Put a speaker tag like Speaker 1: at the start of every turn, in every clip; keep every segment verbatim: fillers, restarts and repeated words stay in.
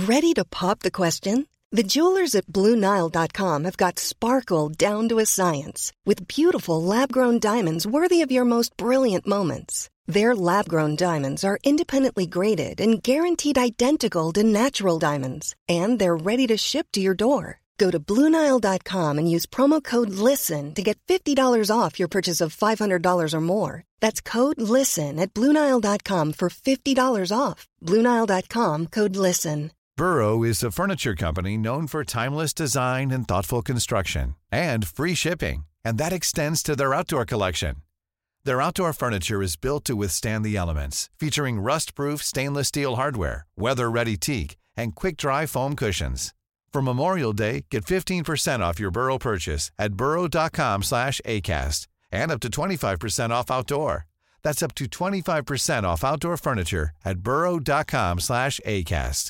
Speaker 1: Ready to pop the question? The jewelers at Blue Nile dot com have got sparkle down to a science with beautiful lab-grown diamonds worthy of your most brilliant moments. Their lab-grown diamonds are independently graded and guaranteed identical to natural diamonds, and they're ready to ship to your door. Go to Blue Nile dot com and use promo code LISTEN to get fifty dollars off your purchase of five hundred dollars or more. That's code LISTEN at Blue Nile dot com for fifty dollars off. Blue Nile dot com, code LISTEN.
Speaker 2: Burrow is a furniture company known for timeless design and thoughtful construction, and free shipping, and that extends to their outdoor collection. Their outdoor furniture is built to withstand the elements, featuring rust-proof stainless steel hardware, weather-ready teak, and quick-dry foam cushions. For Memorial Day, get fifteen percent off your Burrow purchase at burrow dot com slash acast, and up to twenty-five percent off outdoor. That's up to twenty-five percent off outdoor furniture at burrow dot com slash acast.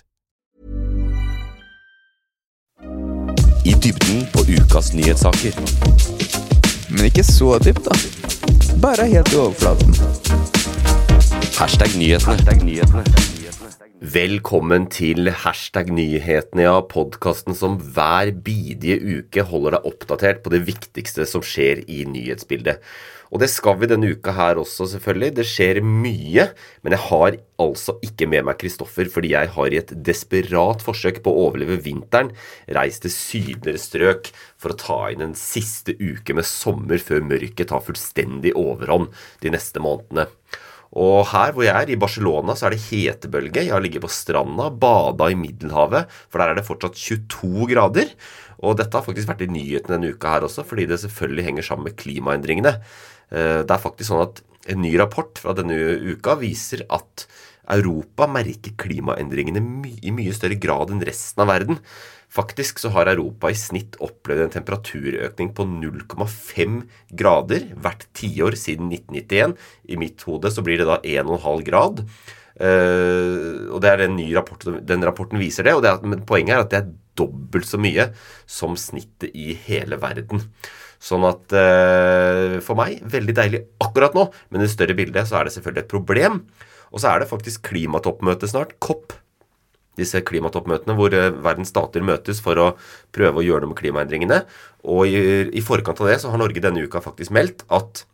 Speaker 3: I dybden på ukas nyhetssaker.
Speaker 4: Men ikke så dypt da. Bare helt i overflaten.
Speaker 3: Hashtag nyhetene. Hashtag nyhetene. Velkommen til Hashtag nyhetene, ja, podcasten som hver bidige uke holder deg oppdatert på det viktigste som skjer i nyhetsbildet. Og det skal vi denne uka her også selvfølgelig. Det skjer mye, men jeg har altså ikke med meg Kristoffer, fordi jeg har i et desperat forsøk på å overleve vinteren reist til sydligere strøk for å ta inn en siste uke med sommer før mørket tar fullstendig overhånd de neste månedene. Og her hvor jeg er, i Barcelona, så er det hetebølge. Jeg har ligget på stranda, badet i Middelhavet, for der er det fortsatt tjueto grader. Og dette har faktisk vært i nyheten denne uka her også, fordi det selvfølgelig henger sammen med klimaendringene. Det er faktisk sånn at en ny rapport fra denne uka viser at Europa merker klimaendringene my- i mye større grad enn resten av verden. Faktisk så har Europa i snitt opplevd en temperaturøkning på null komma fem grader hvert tiår siden nitten nittien. I mitt hode så blir det da en komma fem grad. Uh, og det er en ny rapport, den rapporten viser det, og det er, men poenget er at det er dobbelt så mye som snittet i hele verden. Sånn at uh, for meg, veldig deilig akkurat nå, men i det større bildet så er det selvfølgelig et problem. Og så er det faktisk klimatoppmøte snart, COP. Disse klimatoppmøtene hvor uh, verdens stater møtes for å prøve å gjøre noe med klimaendringene. Og i, i forkant av det så har Norge denne uka faktisk meldt at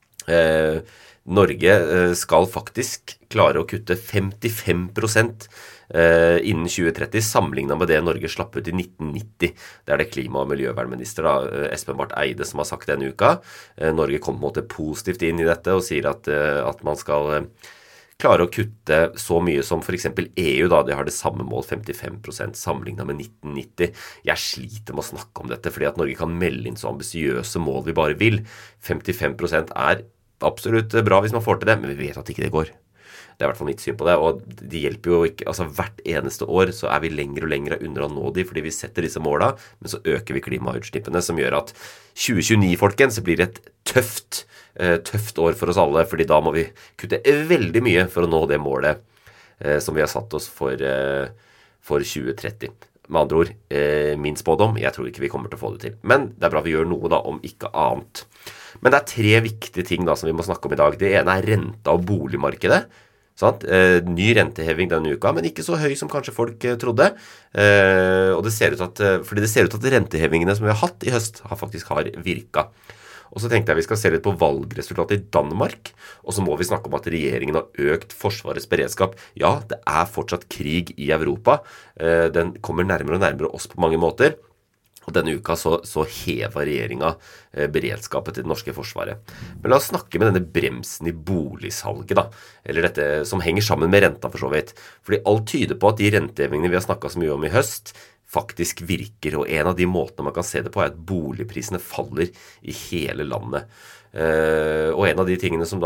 Speaker 3: uh, Norge uh, skal faktisk klare å kutte femtifem prosent uh, innen tjue tretti, sammenlignet med det Norge slapp ut i nitten nitti. Det er det klima- og miljøvernminister da, uh, Espen Barth Eide som har sagt denne uka. Uh, Norge kom på en måte positivt inn i dette og sier at, uh, at man skal uh, klare å kutte så mye som for eksempel E U da, de har det samme mål, femtifem prosent sammenlignet med nitten nitti. Jeg sliter med å snakke om dette, fordi at Norge kan melde inn så ambisiøse mål vi bare vil. femtifem prosent er absolutt bra hvis man får til det, men vi vet at ikke det går. Det er i hvert fall mitt syn på det, og de hjelper jo ikke, altså hvert eneste år så er vi lenger og lenger under å nå de, fordi vi setter disse målene, men så øker vi klimautslippene, som gjør at tjue tjueni, folkens, så blir det et tøft, tøft år for oss alle, fordi da må vi kutte veldig mye for å nå det målet eh, som vi har satt oss for, eh, for tjue tretti. Med andre ord, eh, min spådom, jeg tror ikke vi kommer til å få det til. Men det er bra vi gjør noe da, om ikke annet. Men det er tre viktige ting da som vi må snakke om i dag. Det ene er renta og boligmarkedet. Sant? Eh, ny renteheving denne uka, men ikke så høy som kanskje folk eh, trodde. Eh, og det ser ut at, fordi det ser ut at rentehevingene som vi har hatt i høst har faktisk har virket. Og så tenkte jeg vi skal se litt på valgresultatet i Danmark, og så må vi snakke om at regjeringen har økt forsvarets beredskap. Ja, det er fortsatt krig i Europa. Eh, den kommer nærmere og nærmere oss på mange måter. Og denne uka så, så hever regjeringen eh, beredskapet til det norske forsvaret. Men la oss snakke med denne bremsen i boligsalget da, eller dette som henger sammen med renta for så vidt. Fordi alt tyder på at de rentehevingene vi har snakket så mye om i høst, faktisk virker, og en av de måtene man kan se det på er at boligprisene faller i hele landet. Eh, og en av de tingene som da,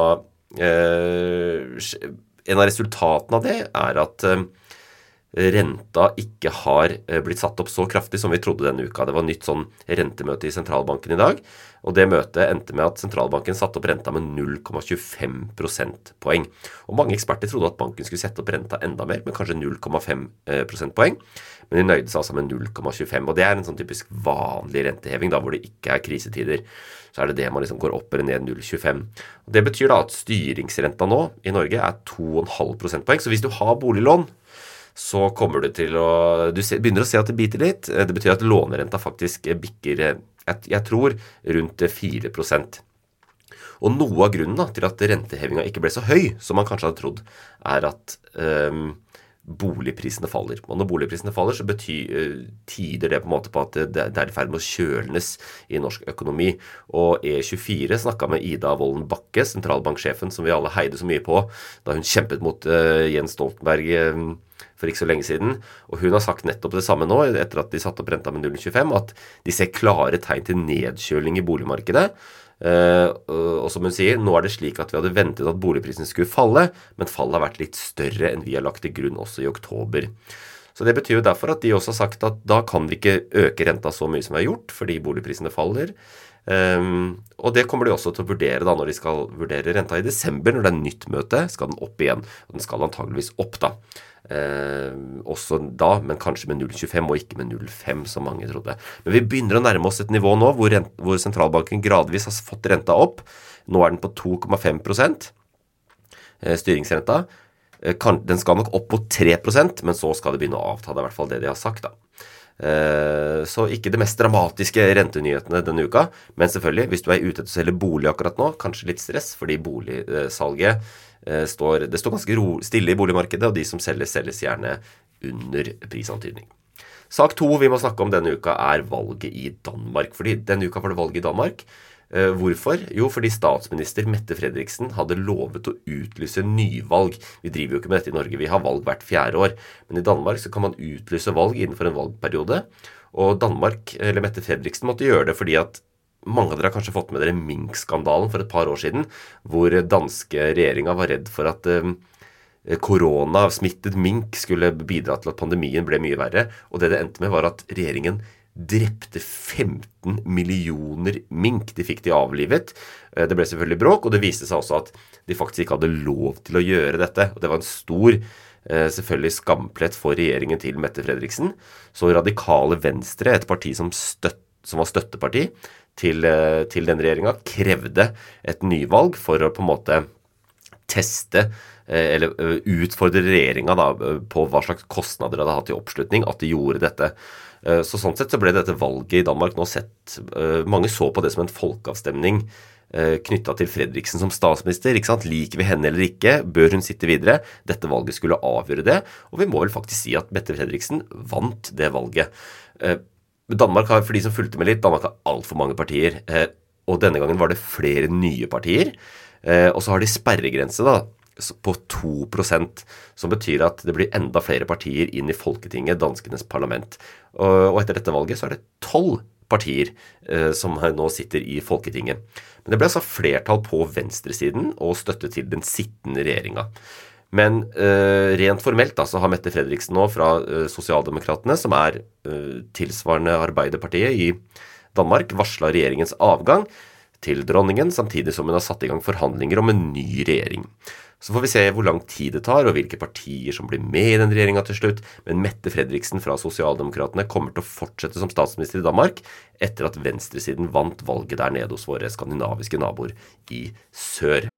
Speaker 3: eh, en av resultatene av det er at eh, renta ikke har blitt satt opp så kraftig som vi trodde denne uka. Det var nytt sånn rentemøte i sentralbanken i dag, og det møtet endte med at sentralbanken satte opp renta med null komma tjuefem prosentpoeng. Og mange eksperter trodde at banken skulle sette opp renta enda mer, med kanskje null komma fem prosentpoeng, men de nøyde seg altså med null komma tjuefem, og det er en sånn typisk vanlig renteheving da, hvor det ikke er krisetider. Så er det det man liksom går opp eller ned null komma tjuefem. Og det betyr da at styringsrenta nå i Norge er to komma fem prosentpoeng, så hvis du har boliglån, så kommer du til å, du begynner å se at det biter litt. Det betyr at lånerenta faktisk bikker, jeg, jeg tror, rundt fire prosent. Og noe av grunnen da, til at rentehevinga ikke ble så høy, som man kanskje hadde trodd, er at um, boligprisene faller. Og når boligprisene faller, så betyr, uh, tyder det på en måte på at det, det er i ferd med å kjølnes i norsk økonomi. Og E tjuefire snakket med Ida Wolden Bakke, sentralbanksjefen, som vi alle heide så mye på, da hun kjempet mot uh, Jens Stoltenberg uh, for ikke så lenge siden. Og hun har sagt nettopp det samme nå, etter at de satte opp renta med null komma tjuefem, at de ser klare tegn til nedkjøling i boligmarkedet. Uh, og som hun sier, nå er det slik at vi hadde ventet at boligprisen skulle falle, men fallet har vært litt større enn vi har lagt til grunn også i oktober. Så det betyr jo derfor at de også har sagt at da kan vi ikke øke renta så mye som vi har gjort, fordi boligprisene faller. Um, og det kommer de også til å vurdere da, når de skal vurdere renta i desember, når det er nytt møte, skal den opp igjen. Og den skal antageligvis opp da. Uh, også da, men kanskje med null komma tjuefem og ikke med null komma fem som mange trodde. Men vi begynner å nærme oss et nivå nå hvor, rent, hvor sentralbanken gradvis har fått renta opp. Nå er den på to komma fem prosent uh, styringsrenta. Uh, kan, den skal nok opp på tre prosent, men så skal det begynne å avta. Det er i hvert fall det de har sagt da. Uh, så ikke det mest dramatiske rentenyhetene denne uka, men selvfølgelig, hvis du er ute til å selge bolig akkurat nå, kanskje litt stress, fordi boligsalget uh, står, det står ganske ro, stille i boligmarkedet, og de som selger, selges gjerne under prisantydning. Sak to vi må snakke om denne uka er valget i Danmark, fordi denne uka var det valget i Danmark. Uh, hvorfor? Jo, fordi statsminister Mette Frederiksen hadde lovet å utlyse nyvalg. Vi driver jo ikke med dette i Norge, vi har valg hvert fjerde år. Men i Danmark så kan man utlyse valg innenfor en valgperiode. Og Danmark, eller Mette Frederiksen, måtte gjøre det fordi at mange av dere har kanskje fått med dere Mink-skandalen for et par år siden, hvor danske regjeringen var redd for at uh, korona, smittet mink skulle bidra til at pandemien ble mye verre. Og det det endte med var at regjeringen drepte femten millioner mink. De fikk de avlivet. Det ble selvfølgelig bråk, og det viste seg også at de faktisk ikke hadde lov til å gjøre dette. Og det var en stor, selvfølgelig skamplett for regjeringen til Mette Frederiksen. Så Radikale Venstre, et parti som, støtt, som var støtteparti til, til den regjeringen, krevde et nyvalg for å på en måte teste eller utfordre regjeringen da, på hva slags kostnader de hadde hatt i oppslutning, at de gjorde dette. Så sånn sett så ble dette valget i Danmark nå sett, mange så på det som en folkeavstemning knyttet til Fredriksen som statsminister, ikke sant? Liker vi henne eller ikke? Bør hun sitte videre? Dette valget skulle avgjøre det, og vi må vel faktisk si at Mette Fredriksen vant det valget. Danmark har, for de som fulgte med litt, Danmark har alt for mange partier, og denne gangen var det flere nye partier, og så har de sperregrense da, på to prosent, som betyr at det blir enda flere partier inn i Folketinget, danskenes parlament. Og etter dette valget så er det tolv partier eh, som nå sitter i Folketinget. Men det ble altså flertall på venstresiden og støtte til den sittende regjeringen. Men eh, rent formelt da, så har Mette Frederiksen nå fra eh, Sosialdemokratene, som er eh, tilsvarende Arbeiderpartiet i Danmark, varslet regjeringens avgang til dronningen, samtidig som hun har satt i gang forhandlinger om en ny regjering. Så får vi se hvor lang tid det tar, og hvilke partier som blir med i den regjeringen til slutt. Men Mette Frederiksen fra Sosialdemokratene kommer til å fortsette som statsminister i Danmark, etter at venstresiden vant valget der nede hos våre skandinaviske naboer i sør.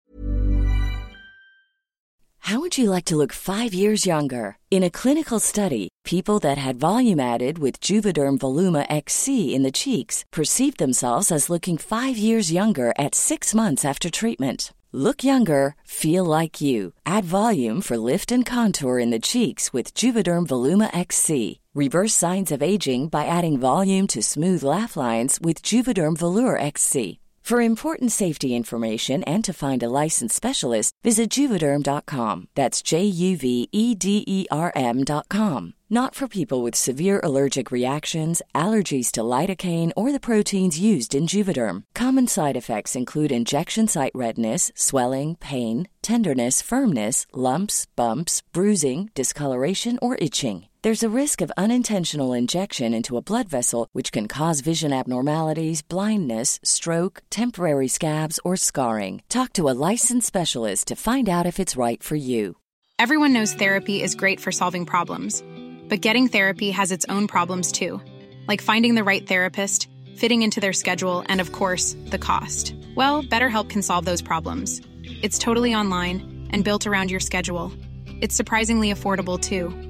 Speaker 5: How would you like to look five years younger? In a clinical study, people that had volume added with Juvederm Voluma X C in the cheeks perceived themselves as looking five years younger at six months after treatment. Look younger, feel like you. Add volume for lift and contour in the cheeks with Juvederm Voluma X C. Reverse signs of aging by adding volume to smooth laugh lines with Juvederm Volure X C. For important safety information and to find a licensed specialist, visit Juvederm dot com. That's J U V E D E R M dot com. Not for people with severe allergic reactions, allergies to lidocaine, or the proteins used in Juvederm. Common side effects include injection site redness, swelling, pain, tenderness, firmness, lumps, bumps, bruising, discoloration, or itching. There's a risk of unintentional injection into a blood vessel, which can cause vision abnormalities, blindness, stroke, temporary scabs, or scarring. Talk to a licensed specialist to find out if it's right for you.
Speaker 6: Everyone knows therapy is great for solving problems, but getting therapy has its own problems too, like finding the right therapist, fitting into their schedule, and of course, the cost. Well, BetterHelp can solve those problems. It's totally online and built around your schedule. It's surprisingly affordable too.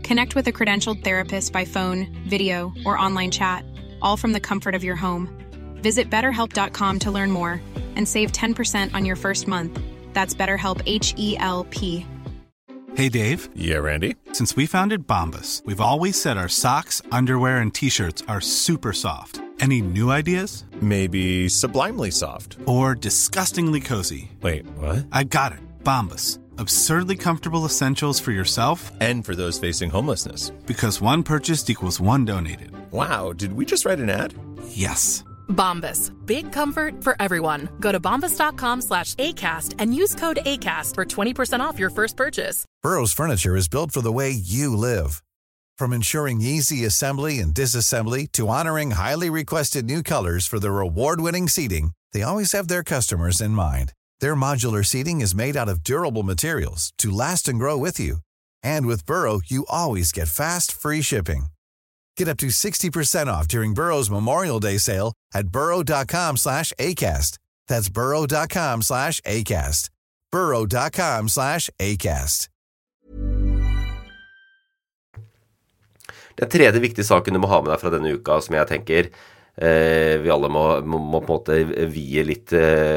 Speaker 6: Connect with a credentialed therapist by phone, video, or online chat, all from the comfort of your home. Visit better help dot com to learn more and save ten percent on your first month. That's BetterHelp, H E L P.
Speaker 7: Hey, Dave.
Speaker 8: Yeah, Randy.
Speaker 7: Since we founded Bombas, we've always said our socks, underwear, and T-shirts are super soft. Any new ideas?
Speaker 8: Maybe sublimely soft.
Speaker 7: Or disgustingly cozy.
Speaker 8: Wait, what?
Speaker 7: I got it. Bombas. Absurdly comfortable essentials for yourself
Speaker 8: and for those facing homelessness.
Speaker 7: Because one purchased equals one donated.
Speaker 8: Wow, did we just write an ad?
Speaker 7: Yes.
Speaker 9: Bombas. Big comfort for everyone. Go to bombas.com slash ACAST and use code ACAST for twenty percent off your first purchase.
Speaker 2: Burrow's furniture is built for the way you live. From ensuring easy assembly and disassembly to honoring highly requested new colors for their award-winning seating, they always have their customers in mind. Their modular seating is made out of durable materials to last and grow with you. And with Burrow, you always get fast, free shipping. Get up to sixty percent off during Burrow's Memorial Day sale at burrow.com slash ACAST. That's burrow.com slash ACAST. burrow.com slash ACAST.
Speaker 3: Den tredje viktige saken du må ha med deg fra denne uka, som jeg tenker eh, vi alle må, må, må på en måte vie litt,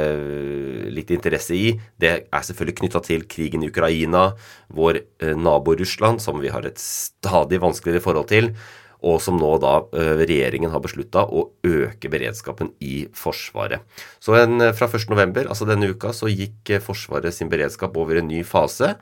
Speaker 3: eh, litt interesse i, det er selvfølgelig knyttet til krigen i Ukraina, vår eh, nabo Russland, som vi har et stadig vanskeligere forhold til, og som nå da eh, regjeringen har besluttet å øke beredskapen i Forsvaret. Så en, fra første november, altså denne uka, så gikk eh, Forsvaret sin beredskap over en ny fase.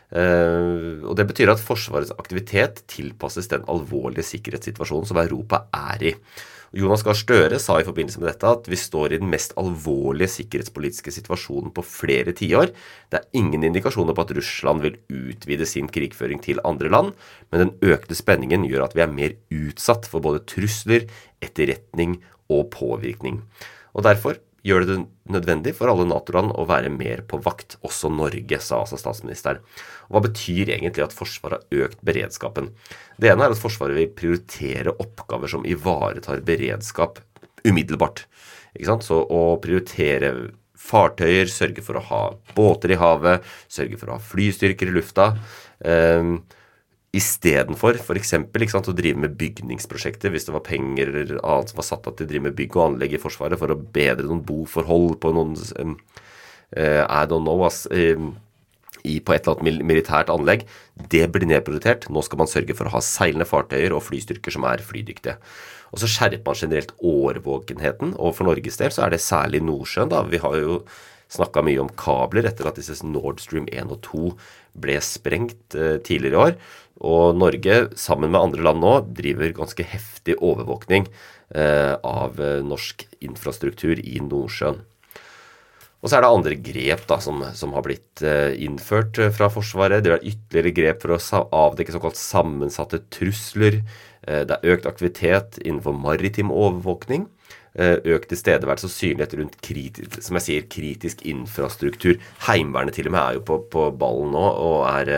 Speaker 3: Uh, og det betyr at Forsvarets aktivitet tilpasses den alvorlige sikkerhetssituasjonen som Europa er i. Jonas Gahr Støre sa i forbindelse med dette at vi står i den mest alvorlige sikkerhetspolitiske situasjonen på flere tiår. Det er ingen indikasjoner på at Russland vil utvide sin krigføring til andre land, men den økte spenningen gjør at vi er mer utsatt for både trusler, etterretning og påvirkning. Og derfor gjør det nødvendig for alle NATO-land å være mer på vakt, også Norge, sa altså statsministeren. Og hva betyr egentlig at Forsvaret har økt beredskapen? Det ene er at Forsvaret vil prioritere oppgaver som ivaretar beredskap umiddelbart. Ikke sant? Så å prioritere fartøyer, sørge for å ha båter i havet, sørge for å ha flystyrker i lufta, eh, i stedet for, for eksempel, ikke sant, å drive med bygningsprosjekter, hvis det var penger eller annet som var satt av til å drive med bygg og anlegg i Forsvaret for å bedre noen boforhold på noen, um, uh, I don't know, ass, um, i, på et eller annet mil- militært anlegg, det blir nedprioritert. Nå skal man sørge for å ha seilende fartøyer og flystyrker som er flydyktige. Og så skjerper man generelt årvåkenheten, og for Norges del så er det særlig Nordsjøen da. Vi har jo snakket mye om kabler etter at disse Nord Stream en og to ble sprengt uh, tidligere i år, og Norge, sammen med andre land nå, driver ganske heftig overvåkning uh, av uh, norsk infrastruktur i Nordsjøen. Og så er det andre grep da, som, som har blitt uh, innført uh, fra Forsvaret. Det er ytterligere grep for å sa- avdekke såkalt sammensatte trusler. Uh, det er økt aktivitet innenfor maritim overvåkning. Økt tilstedeværelse og synlighet rundt kritisk, som jeg sier, kritisk infrastruktur. Heimevernet til og med er jo på, på ballen nå, og er,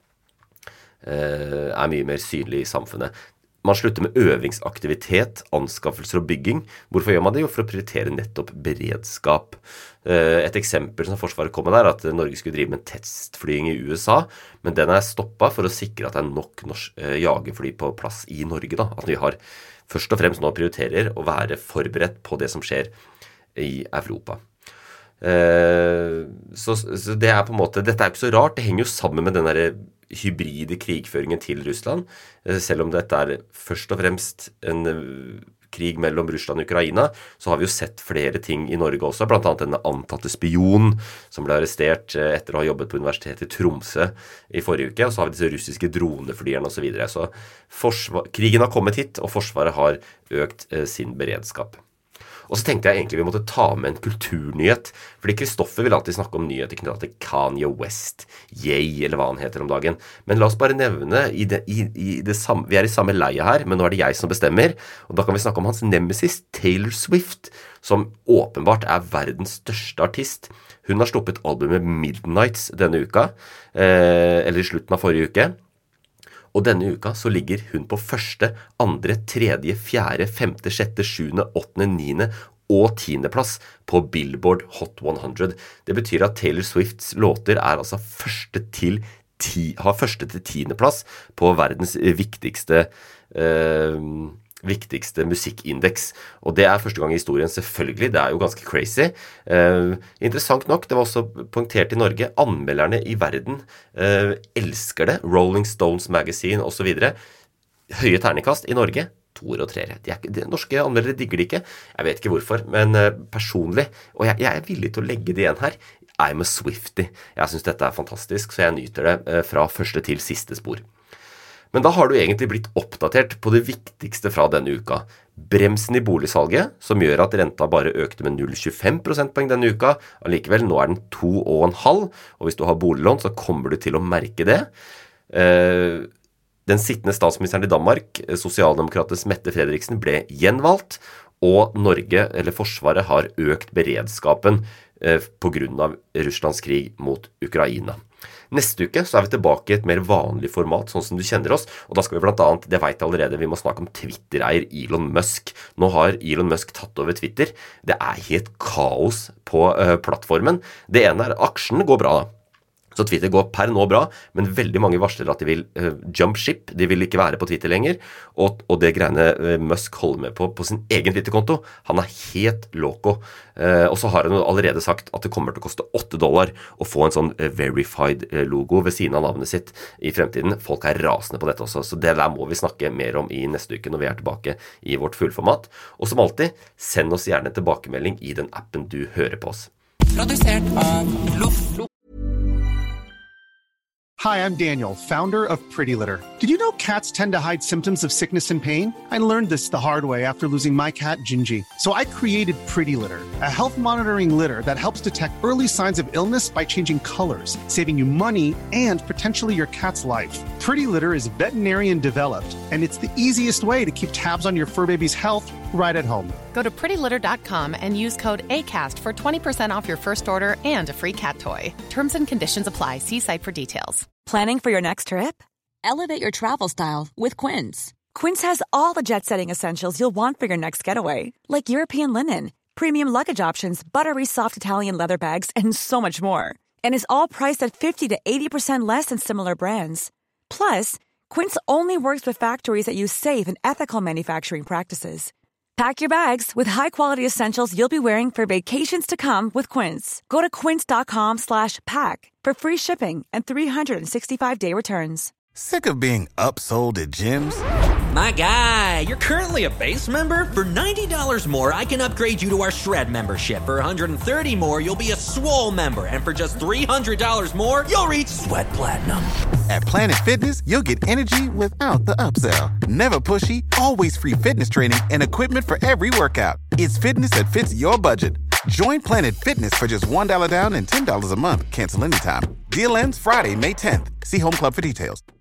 Speaker 3: eh, er mye mer synlig i samfunnet. Man slutter med øvingsaktivitet, anskaffelser og bygging. Hvorfor gjør man det? Jo, for å prioritere nettopp beredskap. Et eksempel som Forsvaret kom med der, at Norge skulle drive med testflying i U S A, men den er stoppet for å sikre at det er nok norsk, jagerfly på plass i Norge da. At vi har først og fremst nå prioriterer å være forberedt på det som skjer i Europa. Eh, så, så det er på en måte, dette er ikke så rart, det henger jo sammen med den der hybride krigføringen til Russland, eh, selv om dette er først og fremst en uh, krig mellom Russland og Ukraina, så har vi jo sett flere ting i Norge også, blant annet denne antatte spion som ble arrestert uh, etter å ha jobbet på universitetet i Tromsø i forrige uke, og så har vi disse russiske droneflyerne og så videre. Så forsvar- krigen har kommet hit, og Forsvaret har økt uh, sin beredskap. Og så tenkte jeg egentlig vi måtte ta med en kulturnyhet, fordi Kristoffer vil alltid snakke om nyheter knyttet til Kanye West, Ye, eller hva han heter om dagen. Men la oss bare nevne, i det, i, i det samme, vi er i samme leie her, men nå er det jeg som bestemmer, og da kan vi snakke om hans nemesis, Taylor Swift, som åpenbart er verdens største artist. Hun har sluppet albumet Midnights denne uka, eh, eller i slutten av forrige uke. Og denne uka så ligger hun på første, andre, tredje, fjerde, femte, sjette, sjuende, åttende, niende og tiende plass på Billboard Hot hundre. Det betyr at Taylor Swifts låter er altså første til ti, har første til tiende plass på verdens viktigste eh, viktigste musikkindeks, og det er første gang i historien selvfølgelig, det er jo ganske crazy. Eh, interessant nok, det var også punktert i Norge, anmelderne i verden eh, elsker det, Rolling Stones Magazine og så videre. Høye terningkast i Norge, toer og treere. De, er, de norske anmeldere digger det ikke, jeg vet ikke hvorfor, men eh, personlig, og jeg, jeg er villig til å legge det igjen her, I'm a Swiftie. Jeg synes dette er fantastisk, så jeg nyter det eh, fra første til siste spor. Men da har du egentlig blitt oppdatert på det viktigste fra denne uka. Bremsen i boligsalget, som gjør at renta bare økte med null komma tjuefem prosentpoeng denne uka. Allikevel, nå er den to komma fem, og hvis du har boliglån, så kommer du til å merke det. Den sittende statsministeren i Danmark, sosialdemokrates Mette Frederiksen, ble gjenvalgt, og Norge, eller Forsvaret, har økt beredskapen på grunn av Russlands krig mot Ukraina. Neste uke så er vi tilbake i et mer vanlig format, sånn som du kjenner oss, og da skal vi blant annet, det vet jeg allerede, vi må snakke om Twitter-eier Elon Musk. Nå har Elon Musk tatt over Twitter. Det er helt kaos på uh, plattformen. Det ene er, aksjen går bra da. Så Twitter går per nå bra, men veldig mange varsler at de vil uh, jump ship, de vil ikke være på Twitter lenger, og, og det greiene uh, Musk holder med på på sin egen Twitter-konto, han er helt loco. Uh, og så har han allerede sagt at det kommer til å koste åtte dollar å få en sånn uh, verified uh, logo ved siden av navnet sitt i fremtiden. Folk er rasende på dette også, så det der må vi snakke mer om i neste uke når vi er tilbake i vårt fullformat. Og som alltid, send oss gjerne tilbakemelding i den appen du hører på oss.
Speaker 10: Produsert av Loff.
Speaker 11: Hi, I'm Daniel, founder of Pretty Litter. Did you know cats tend to hide symptoms of sickness and pain? I learned this the hard way after losing my cat, Gingy. So I created Pretty Litter, a health monitoring litter that helps detect early signs of illness by changing colors, saving you money and potentially your cat's life. Pretty Litter is veterinarian developed, and it's the easiest way to keep tabs on your fur baby's health right at home.
Speaker 9: Go to pretty litter dot com and use code ACAST for twenty percent off your first order and a free cat toy. Terms and conditions apply. See site for details.
Speaker 12: Planning for your next trip? Elevate your travel style with Quince. Quince has all the jet-setting essentials you'll want for your next getaway, like European linen, premium luggage options, buttery soft Italian leather bags, and so much more. And is all priced at fifty to eighty percent less than similar brands. Plus, Quince only works with factories that use safe and ethical manufacturing practices. Pack your bags with high-quality essentials you'll be wearing for vacations to come with Quince. Go to quince dot com slash pack for free shipping and three sixty-five day returns.
Speaker 13: Sick of being upsold at gyms?
Speaker 10: My guy, you're currently a base member. For ninety dollars more, I can upgrade you to our Shred membership. For one hundred thirty dollars more, you'll be a Swole member. And for just three hundred dollars more, you'll reach Sweat Platinum.
Speaker 13: At Planet Fitness, you'll get energy without the upsell. Never pushy, always free fitness training and equipment for every workout. It's fitness that fits your budget. Join Planet Fitness for just one dollar down and ten dollars a month. Cancel anytime. Deal ends Friday, May tenth. See Home Club for details.